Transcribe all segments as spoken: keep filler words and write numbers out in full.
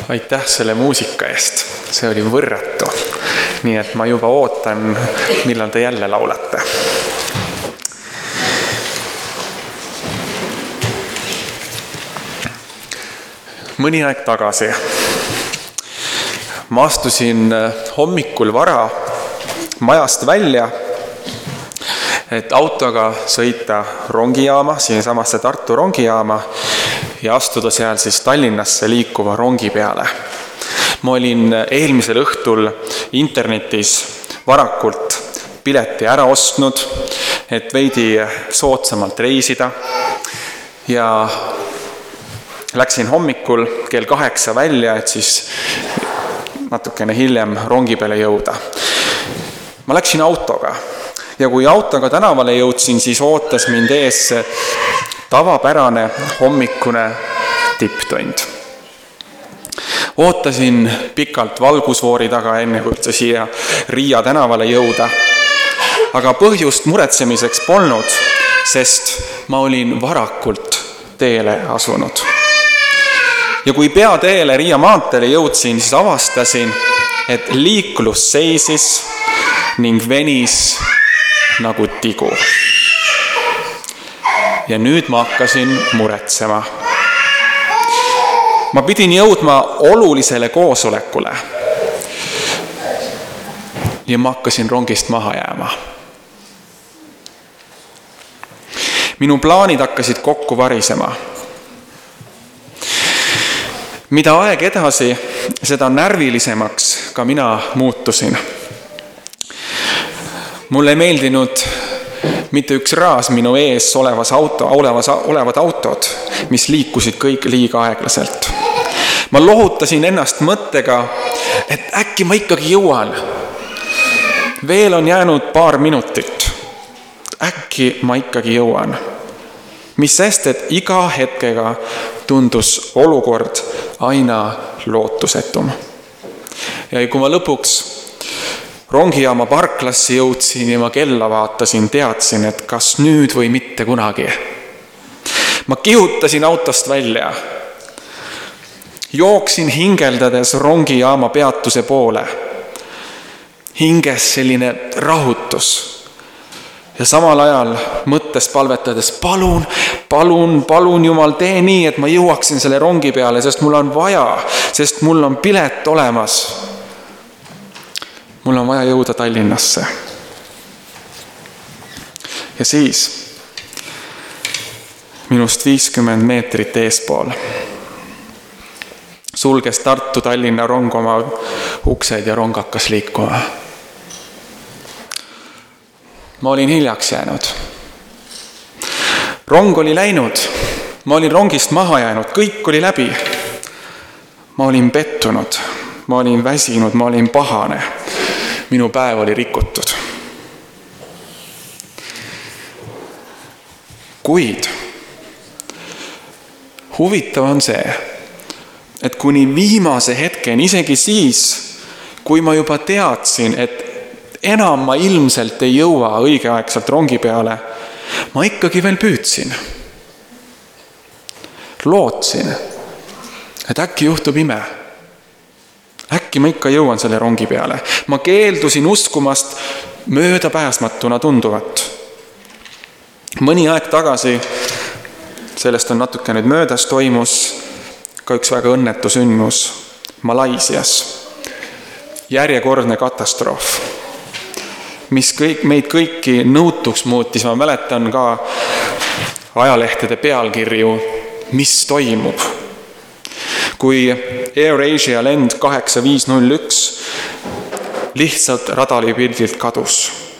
Aitäh selle muusika eest, see oli võrratu. Nii et ma juba ootan, millal te jälle laulate. Mõni aeg tagasi ma astusin hommikul vara majast välja, et autoga sõita rongijaama, siinsamasse Tartu rongijaama ja astuda seal siis Tallinnasse liikuva rongi peale. Ma olin eelmisel õhtul internetis varakult pileti ära ostnud, et veidi soodsamalt reisida ja läksin hommikul kell kaheksa välja, et siis natukene hiljem rongi peale jõuda. Ma läksin autoga ja kui autoga tänavale jõudsin, siis ootas mind ees tavapärane hommikune tipptund. Ootasin pikalt valgusfoori taga, enne kui üldse siia Riia tänavale jõuda. Aga põhjust muretsemiseks polnud, sest ma olin varakult teele asunud. Ja kui peateele Riia maanteele jõudsin, siis avastasin, et liiklus seisis ning venis nagu tigu. Ja nüüd ma hakkasin muretsema. Ma pidin jõudma olulisele koosolekule ja ma hakkasin rongist maha jääma. Minu plaanid hakkasid kokku varisema. Mida aeg edasi, seda närvilisemaks ka mina muutusin. Mulle ei meeldinud mitte üks raas minu ees olevas auto, olevas, olevad autod, mis liikusid kõik liiga aeglaselt. Ma lohutasin ennast mõttega, et äkki ma ikkagi jõuan. Veel on jäänud paar minutit. Äkki ma ikkagi jõuan. Mis sest, et iga hetkega tundus olukord aina lootusetum. Ja kui ma lõpuks rongijaama parklasse jõudsin ja ma kella vaatasin, teadsin, et kas nüüd või mitte kunagi. Ma kihutasin autost välja. Jooksin hingeldades rongijaama peatuse poole. Hinges selline rahutus. Ja samal ajal mõttes palvetades, palun, palun, palun Jumal, tee nii, et ma jõuaksin selle rongi peale, sest mul on vaja, sest mul on pilet olemas. Mul on vaja jõuda Tallinnasse. Ja siis minust viiskümmend meetrit eespool sulges Tartu Tallinna rong oma uksed ja rong hakkas liikuma. Ma olin hiljaks jäänud. Rong oli läinud. Ma olin rongist maha jäänud. Kõik oli läbi. Ma olin pettunud. Ma olin väsinud. Ma olin pahane. Minu päev oli rikutud. Kuid huvitav on see, et kuni viimase hetken, isegi siis, kui ma juba teadsin, et enam ma ilmselt ei jõua õigeaegselt rongi peale, ma ikkagi veel püüdsin. Lootsin, et äkki juhtub ime. Äkki ma ikka jõuan selle rongi peale. Ma keeldusin uskumast möödapääsmatuna tunduvat. Mõni aeg tagasi, sellest on natuke nüüd möödas, toimus ka üks väga õnnetu sündmus Malaisias. Järjekordne katastroof, mis kõik, meid kõiki nõutuks muutis. Ma mäletan ka ajalehtede pealkirju, mis toimub. Kui AirAsia lend kaheksa viis null üks lihtsalt radaripildilt kadus.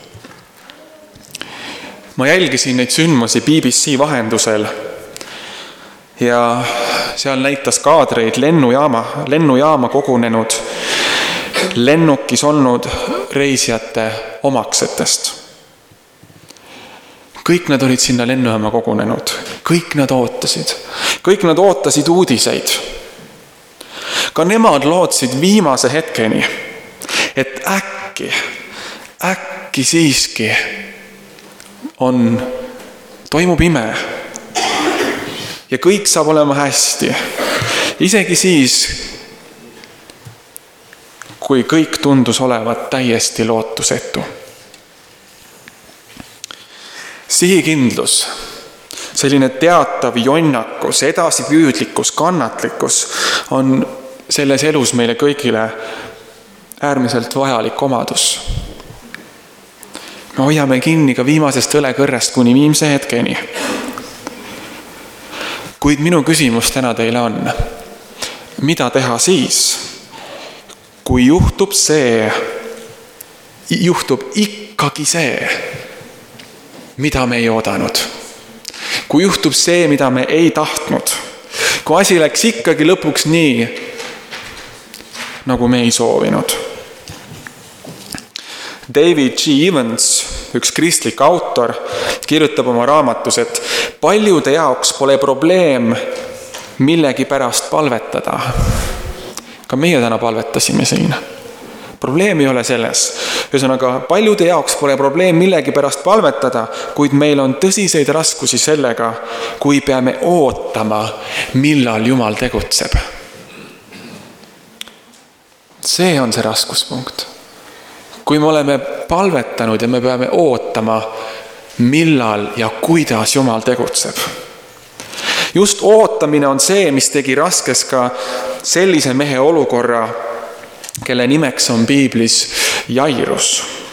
Ma jälgisin neid sündmusi B B C vahendusel ja seal näitas kaadreid lennujaama, lennujaama kogunenud lennukis olnud reisijate omaksetest. Kõik nad olid sinna lennujaama kogunenud. Kõik nad ootasid. Kõik nad ootasid uudiseid. Ka nemad lootsid viimase hetkeni, et äkki, äkki siiski on, toimub ime ja kõik saab olema hästi. Isegi siis, kui kõik tundus olevat täiesti lootusetu. Sihikindlus, selline teatav jonnakus, edasipüüdlikkus, kannatlikkus on selles elus meile kõigile äärmiselt vajalik omadus. Me hoiame kinni ka viimasest õlekõrrest kuni viimse hetkeni. Kuid minu küsimus täna teile on, mida teha siis, kui juhtub see, juhtub ikkagi see, mida me ei oodanud. Kui juhtub see, mida me ei tahtnud. Kui asi läks ikkagi lõpuks nii, nagu me ei soovinud. David G. Evans, üks kristlik autor, kirjutab oma raamatus, et paljude jaoks pole probleem millegi pärast palvetada. Ka meie täna palvetasime siin. Probleem ei ole selles. Ühesõnaga, paljude jaoks pole probleem millegi pärast palvetada, kuid meil on tõsiseid raskusi sellega, kui peame ootama, millal Jumal tegutseb. See on see raskuspunkt. Kui me oleme palvetanud ja me peame ootama, millal ja kuidas Jumal tegutseb. Just ootamine on see, mis tegi raskes ka sellise mehe olukorra, kelle nimeks on piiblis Jairus.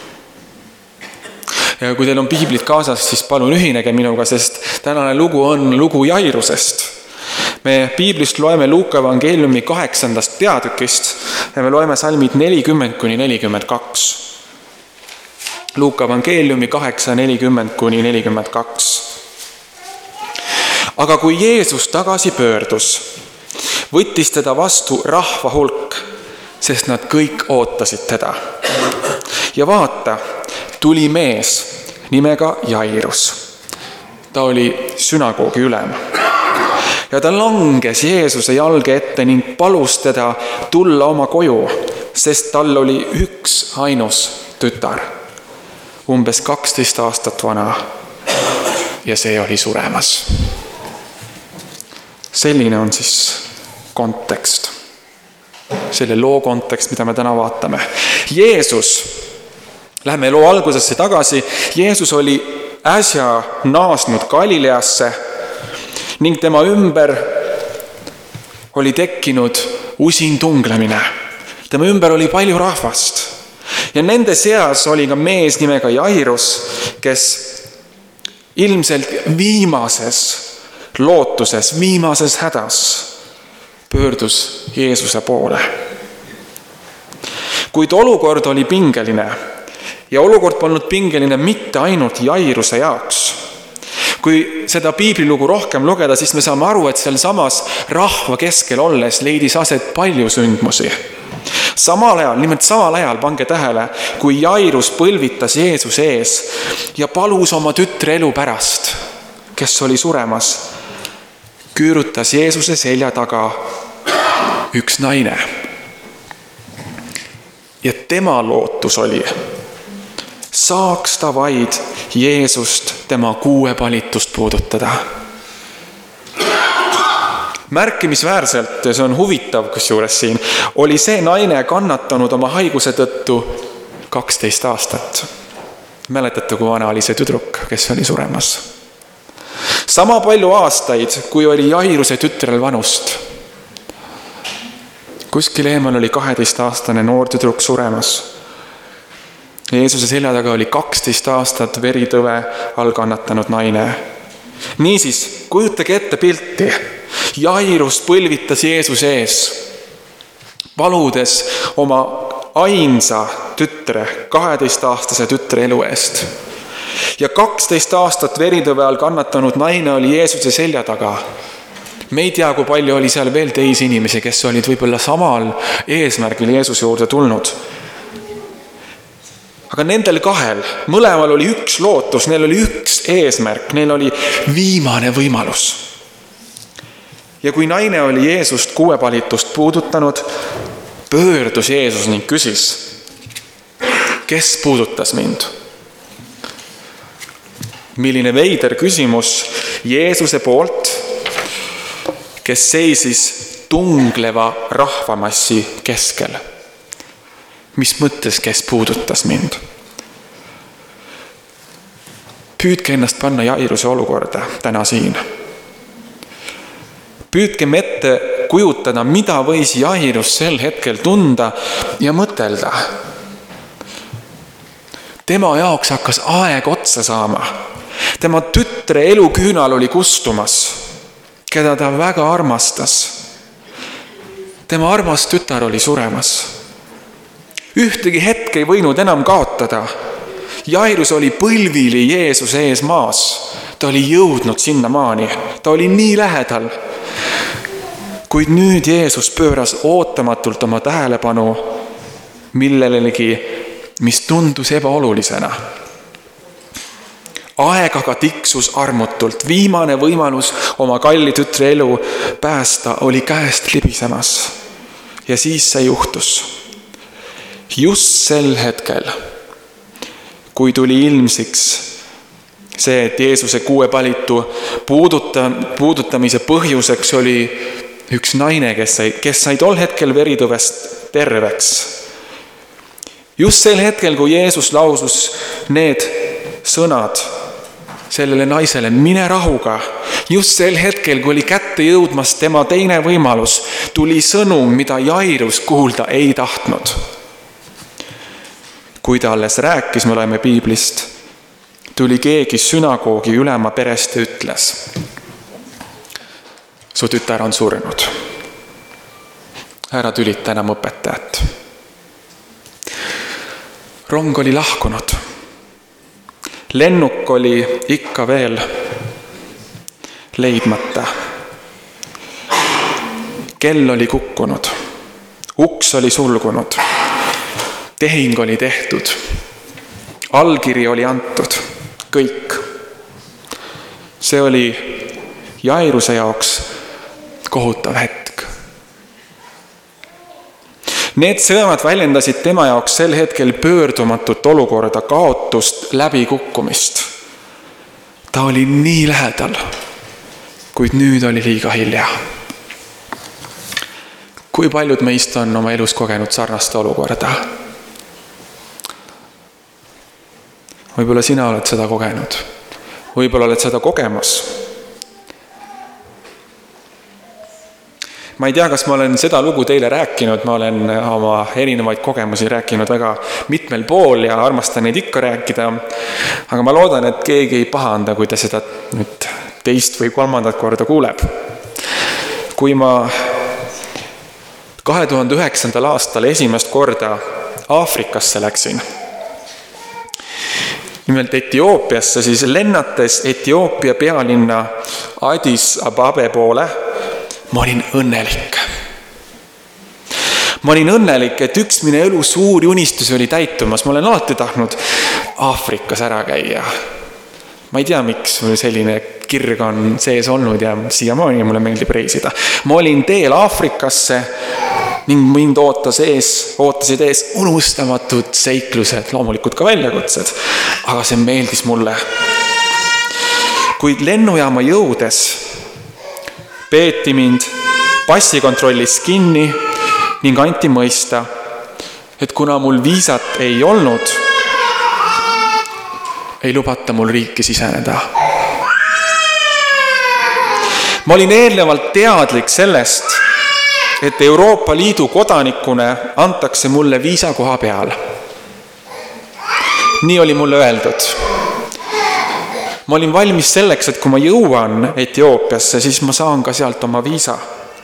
Ja kui teil on piiblid kaasas, siis palun ühinege minuga, sest tänane lugu on lugu Jairusest. Me piiblist loeme Luuka evangeeliumi kaheksandast peatükist ja me loeme salmid nelikümmend kuni nelikümmend kaks. Luuka evangeeliumi kaheksa nelikümmend kuni nelikümmend kaks. Aga kui Jeesus tagasi pöördus, võttis teda vastu rahva hulk, sest nad kõik ootasid teda. Ja vaata, tuli mees nimega Jairus. Ta oli sünagoogi ülem. Ja ta langes Jeesuse jalge ette ning palus teda tulla oma koju, sest tal oli üks ainus tütar, umbes kaksteist aastat vana, ja see oli suremas. Selline on siis kontekst. Selle loo kontekst, mida me täna vaatame. Jeesus, lähme loo algusesse tagasi, Jeesus oli äsja naasnud Galileasse ning tema ümber oli tekkinud usin tunglemine. Tema ümber oli palju rahvast. Ja nende seas oli ka mees nimega Jairus, kes ilmselt viimases lootuses, viimases hädas pöördus Jeesuse poole. Kuid olukord oli pingeline ja olukord polnud pingeline mitte ainult Jairuse jaoks. Kui seda piiblilugu rohkem lugeda, siis me saame aru, et seal samas rahva keskel olles leidis aset palju sündmusi. Samal ajal, nimelt samal ajal, pange tähele, kui Jairus põlvitas Jeesuse ees ja palus oma tütre elu pärast, kes oli suremas, küürutas Jeesuse selja taga üks naine. Ja tema lootus oli, saaks ta vaid Jeesust tema kuuepalitust puudutada. Märkimisväärselt, ja see on huvitav kusjuures siin, oli see naine kannatanud oma haiguse tõttu kaksteist aastat. Mäletate, kui vana oli see tüdruk, kes oli suremas? Sama palju aastaid, kui oli Jairuse tütrel vanust. Kuskil eemal oli kaheteistaastane noor tüdruk suremas. Jeesuse selja taga oli kaksteist aastat veritõve all kannatanud naine. Niisiis, kujutage ette pilti. Jairus põlvitas Jeesuse ees, paludes oma ainsa tütre, kaheteistaastase tütre elu eest. Ja kaksteist aastat veritõve all kannatanud naine oli Jeesuse selja taga. Me ei tea, kui palju oli seal veel teisi inimesi, kes olid võib-olla samal eesmärgil Jeesuse juurde tulnud. Aga nendel kahel, mõlemal oli üks lootus, neil oli üks eesmärk, neil oli viimane võimalus. Ja kui naine oli Jeesust kuuepalitust puudutanud, pöördus Jeesus ning küsis, kes puudutas mind? Milline veider küsimus Jeesuse poolt, kes seisis tungleva rahvamassi keskel. mis mõttes, kes puudutas mind. Püüdke ennast panna Jairuse olukorda täna siin. Püüdkem ette kujutada, mida võis Jairus sel hetkel tunda ja mõtelda. Tema jaoks hakkas aeg otsa saama. Tema tütre eluküünal oli kustumas, keda ta väga armastas. Tema armas tütar oli suremas. Ühtegi hetke ei võinud enam kaotada. Jairus oli põlvili Jeesuse ees maas. Ta oli jõudnud sinna maani. Ta oli nii lähedal. Kuid nüüd Jeesus pööras ootamatult oma tähelepanu millelegi, mis tundus ebaolulisena. Aeg aga tiksus armutult. Viimane võimalus oma kalli tütre elu päästa oli käest libisemas. Ja siis see juhtus. Just sel hetkel, kui tuli ilmsiks see, et Jeesuse kuuepalitu puuduta, puudutamise põhjuseks oli üks naine, kes sai, kes sai tol hetkel veritõvest terveks. Just sel hetkel, kui Jeesus lausus need sõnad sellele naisele, mine rahuga, just sel hetkel, kui oli kätte jõudmas tema teine võimalus, tuli sõnum, mida Jairus kuulda ei tahtnud. Kui ta alles rääkis, me oleme piiblist, tuli keegi sünagoogi ülema perest ja ütles, su tütar on surnud. Ära tülita enam õpetajat. Rong oli lahkunud. Lennuk oli ikka veel leidmata. Kell oli kukkunud. Uks oli sulgunud. Tehing oli tehtud. Allkiri oli antud. Kõik. See oli Jairuse jaoks kohutav hetk. Need sõnad väljendasid tema jaoks sel hetkel pöördumatut olukorda, kaotust, läbikukkumist. Ta oli nii lähedal, kuid nüüd oli liiga hilja. Kui paljud meist on oma elus kogenud sarnast olukorda? Võib-olla sina oled seda kogenud. Võib-olla oled seda kogemas. Ma ei tea, kas ma olen seda lugu teile rääkinud, ma olen oma erinevaid kogemusi rääkinud väga mitmel pool ja armastan neid ikka rääkida, aga ma loodan, et keegi ei pahanda, kui ta seda nüüd teist või kolmandat korda kuuleb. Kui ma kahe tuhande üheksandal aastal esimest korda Aafrikasse läksin, nimelt Etioopiasse, siis lennates Etioopia pealinna Addis Ababe poole, ma olin õnnelik. Ma olin õnnelik, et üks mine elu suuri unistusi oli täitumas. Ma olen alati tahtnud Aafrikas ära käia. Ma ei tea, miks mul selline kirg on sees olnud ja siiamaani mulle meeldib reisida. Ma olin teel Aafrikasse ning mind ootas ees, ootasid ees unustamatud seiklused, loomulikult ka väljakutsed, aga see meeldis mulle. Kuid lennujaama jõudes peeti mind passikontrollis kinni ning anti mõista, et kuna mul viisat ei olnud, ei lubata mul riiki siseneda. Ma olin eelnevalt teadlik sellest, et Euroopa Liidu kodanikune antakse mulle viisa koha peal. Nii oli mulle öeldud. Ma olin valmis selleks, et kui ma jõuan Etioopiasse, siis ma saan ka sealt oma viisa.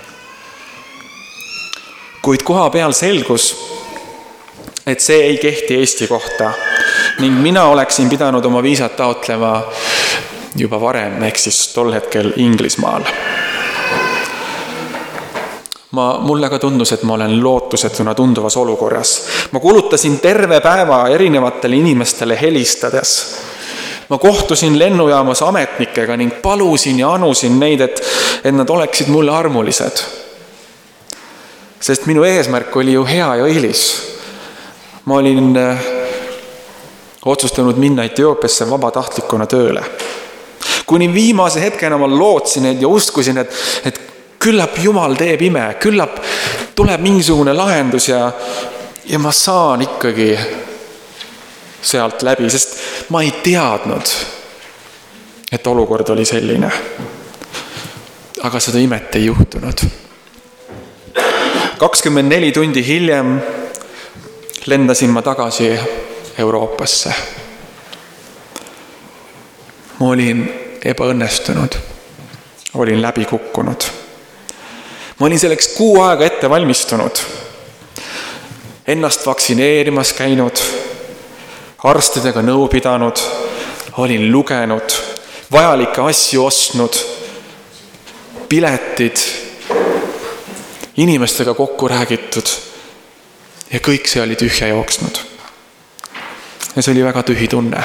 Kuid koha peal selgus, et see ei kehti Eesti kohta ning mina oleksin pidanud oma viisat taotlema juba varem, ehk siis tol hetkel Inglismaal. Ma, mulle ka tundus, et ma olen lootusetuna tunduvas olukorras. Ma kulutasin terve päeva erinevatele inimestele helistades. Ma kohtusin lennujaamas ametnikega ning palusin ja anusin neid, et, et nad oleksid mulle armulised. Sest minu eesmärk oli ju hea ja õilis. Ma olin äh, otsustanud minna Etioopiasse vabatahtlikuna tööle. Kuni viimase hetkena ma lootsin ja uskusin, et, et küllap Jumal teeb ime, küllap tuleb mingisugune lahendus ja, ja ma saan ikkagi sealt läbi, sest ma ei teadnud, et olukord oli selline. Aga seda imet ei juhtunud. kakskümmend neli tundi hiljem lendasin ma tagasi Euroopasse. Ma olin ebaõnnestunud. Olin läbi kukkunud. Ma olin selleks kuu aega ette valmistunud. Ennast vaktsineerimas käinud, arstidega nõu pidanud, olin lugenud, vajalikke asju ostnud, piletid, inimestega kokku räägitud ja kõik see oli tühja jooksnud. Ja see oli väga tühi tunne.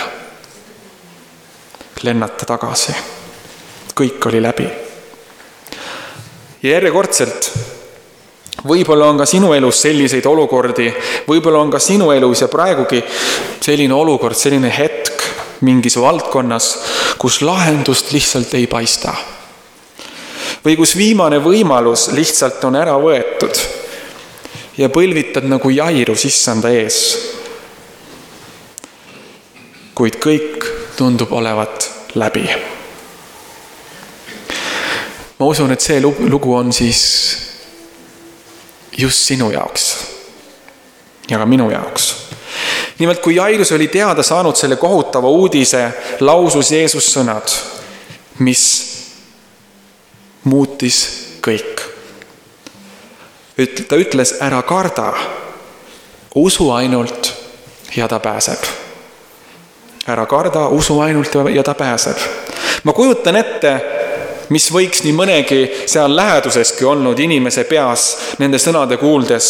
Lennata tagasi. Kõik oli läbi. Ja järjekordselt võib-olla on ka sinu elus selliseid olukordi, võib-olla on ka sinu elus ja praegugi selline olukord, selline hetk mingis valdkonnas, kus lahendust lihtsalt ei paista. Või kus viimane võimalus lihtsalt on ära võetud ja põlvitad nagu Jairus issanda ees. Kuid kõik tundub olevat läbi. Ma usun, et see lugu on siis just sinu jaoks ja ka minu jaoks. Nimelt, kui Jairus oli teada saanud selle kohutava uudise, lausus Jeesus sõnad, mis muutis kõik. Ta ütles, ära karda, usu ainult ja ta pääseb. Ära karda, usu ainult ja ta pääseb. Ma kujutan ette, mis võiks nii mõnegi seal läheduseski olnud inimese peas nende sõnade kuuldes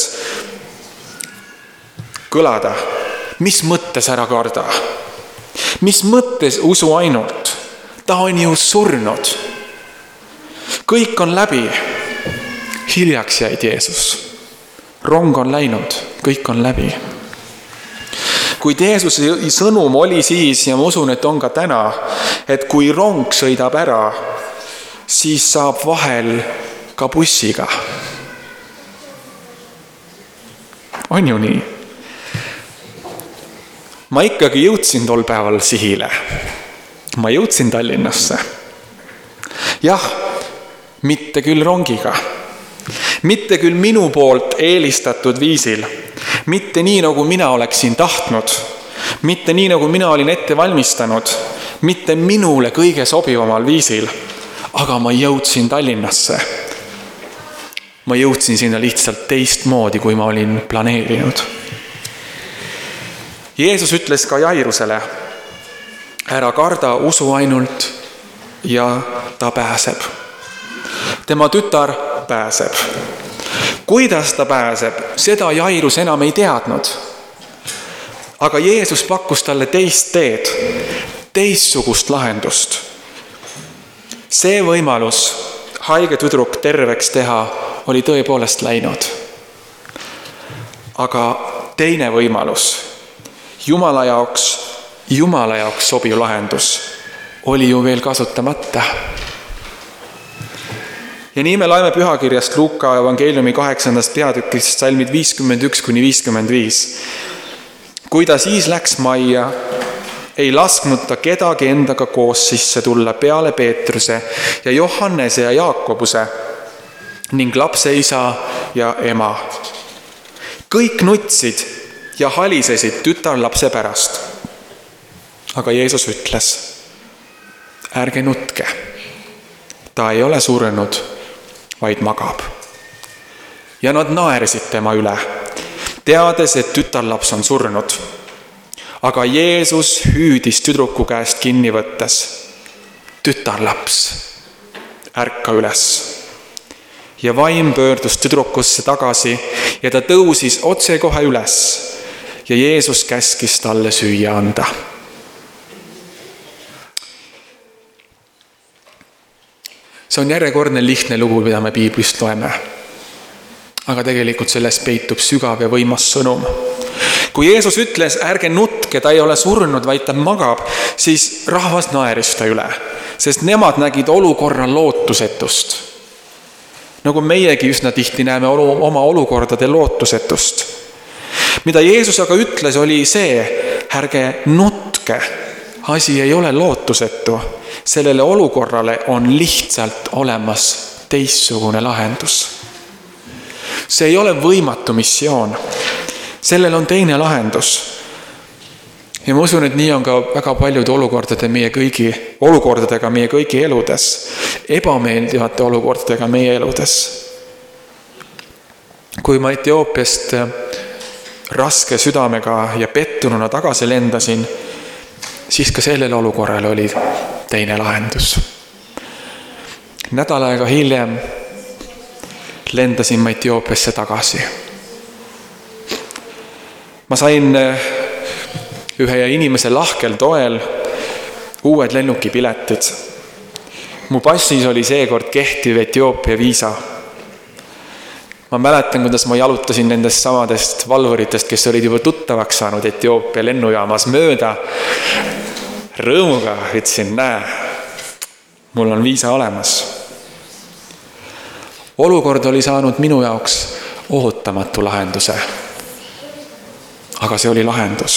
kõlada. Mis mõttes ära karda? Mis mõttes usu ainult? Ta on ju surnud. Kõik on läbi. Hiljaks jäid Jeesus. Rong on läinud. Kõik on läbi. Kuid Jeesuse sõnum oli siis, ja ma usun, et on ka täna, et kui rong sõidab ära, siis saab vahel ka bussiga. On ju nii? Ma ikkagi jõudsin tol päeval sihile. Ma jõudsin Tallinnasse. Jah, mitte küll rongiga. Mitte küll minu poolt eelistatud viisil. Mitte nii, nagu mina oleksin tahtnud. Mitte nii, nagu mina olin ette valmistanud. Mitte minule kõige sobivamal viisil. Aga ma jõudsin Tallinnasse. Ma jõudsin sinna lihtsalt teistmoodi, kui ma olin planeerinud. Jeesus ütles ka Jairusele, ära karda, usu ainult ja ta pääseb. Tema tütar pääseb. Kuidas ta pääseb, seda Jairus enam ei teadnud. Aga Jeesus pakkus talle teist teed, teistsugust lahendust. See võimalus haige tüdruk terveks teha oli tõepoolest läinud. Aga teine võimalus, Jumala jaoks, Jumala jaoks sobiv lahendus, oli ju veel kasutamata. Ja nii me laeme pühakirjast Luuka evangeeliumi kaheksandast peatükist salmid viiskümmend üks kuni viiskümmend viis. Kui ta siis läks majja, ei lasknud ta kedagi endaga koos sisse tulla peale Peetruse ja Johannese ja Jaakobuse ning lapse isa ja ema. Kõik nutsid ja halisesid tütarlapse pärast. Aga Jeesus ütles, ärge nutke. Ta ei ole surenud, vaid magab. Ja nad naersid tema üle, teades, et tütarlaps on surnud. Aga Jeesus hüüdis tüdruku käest kinni võttes, tütarlaps, ärka üles. Ja vaim pöördus tüdrukusse tagasi ja ta tõusis otse kohe üles ja Jeesus käskis talle süüa anda. See on järjekordne lihtne lugu, mida me piiblist loeme. Aga tegelikult selles peitub sügav ja võimas sõnum. Kui Jeesus ütles, ärge nutke, ta ei ole surnud, vaid ta magab, siis rahvas naeris ta üle, sest nemad nägid olukorra lootusetust. Nagu meiegi üsna tihti näeme oma olukordade lootusetust. Mida Jeesus aga ütles, oli see, ärge nutke, asi ei ole lootusetu, sellele olukorrale on lihtsalt olemas teistsugune lahendus. See ei ole võimatu missioon, sellel on teine lahendus. Ja ma usun, et nii on ka väga paljude olukordade meie kõigi, olukordadega meie kõigi eludes, ebameeldivate olukordadega meie eludes. Kui ma Etioopiast raske südamega ja pettununa tagasi lendasin, siis ka sellele olukorrale oli teine lahendus. Nädal aega hiljem lendasin ma Etioopiasse tagasi. Ma sain ühe inimese lahkel toel uued lennukipiletid. Mu passis oli seekord kehtiv Etioopia viisa. Ma mäletan, kuidas ma jalutasin nendest samadest valvuritest, kes olid juba tuttavaks saanud Etioopia lennujaamas mööda. Rõõmuga ütlesin, näe, mul on viisa olemas. Olukord oli saanud minu jaoks ootamatu lahenduse. Aga see oli lahendus.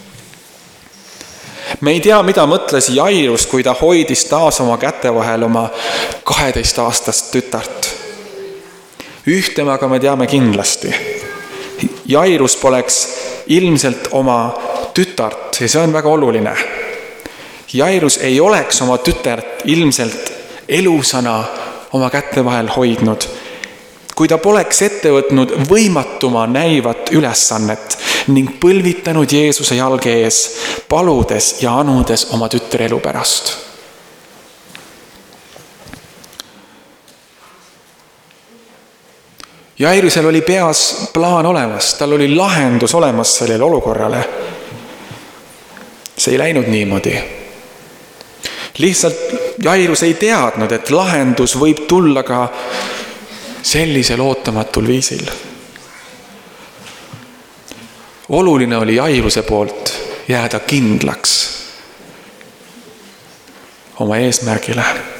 Me ei tea, mida mõtles Jairus, kui ta hoidis taas oma käte vahel oma kaheteistaastast tütart. Ühtema aga me teame kindlasti. Jairus poleks ilmselt oma tütart, ja see on väga oluline. Jairus ei oleks oma tütart ilmselt elusana oma käte vahel hoidnud, kui ta poleks ette võtnud võimatuma näivat ülesannet ning põlvitanud Jeesuse jalge ees, paludes ja anudes oma tütre elu pärast. Jairusel oli peas plaan olemas, tal oli lahendus olemas sellele olukorrale. See ei läinud niimoodi. Lihtsalt Jairus ei teadnud, et lahendus võib tulla ka sellisel ootamatul viisil. Oluline oli Jairuse poolt jääda kindlaks oma eesmärgile.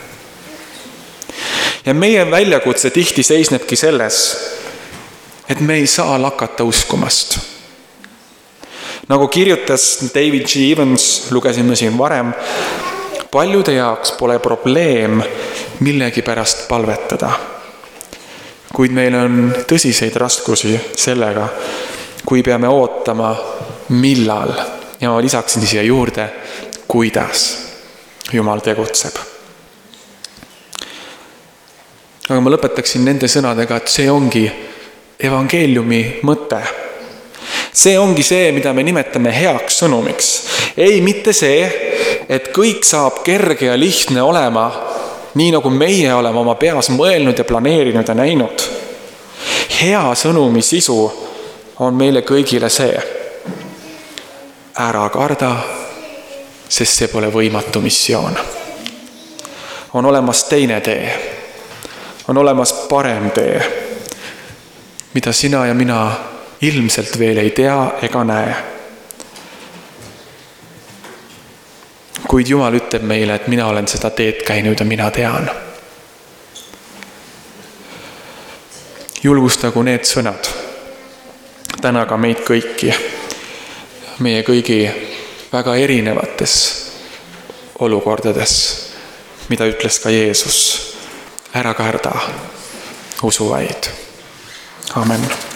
Ja meie väljakutse tihti seisnebki selles, et me ei saa lakata uskumast. Nagu kirjutas David G. Evans, lugesime siin varem, paljude jaoks pole probleem millegi pärast palvetada. Kuid meil on tõsiseid raskusi sellega, kui peame ootama millal, ja ma lisaksin siia juurde, kuidas Jumal tegutseb. Aga ma lõpetaksin nende sõnadega, et see ongi evangeeliumi mõte. See ongi see, mida me nimetame heaks sõnumiks. Ei mitte see, et kõik saab kerge ja lihtne olema, nii nagu meie oleme oma peas mõelnud ja planeerinud ja näinud. Hea sõnumi sisu on meile kõigile see. Ära karda, sest see pole võimatu missioon. On olemas teine tee. On olemas parem tee, mida sina ja mina ilmselt veel ei tea ega näe. Kuid Jumal ütleb meile, et mina olen seda teed käinud ja mina tean. Julgustagu need sõnad täna ka meid kõiki, meie kõigi väga erinevates olukordades, mida ütles ka Jeesus. Ära karda, usu vaid. Amen.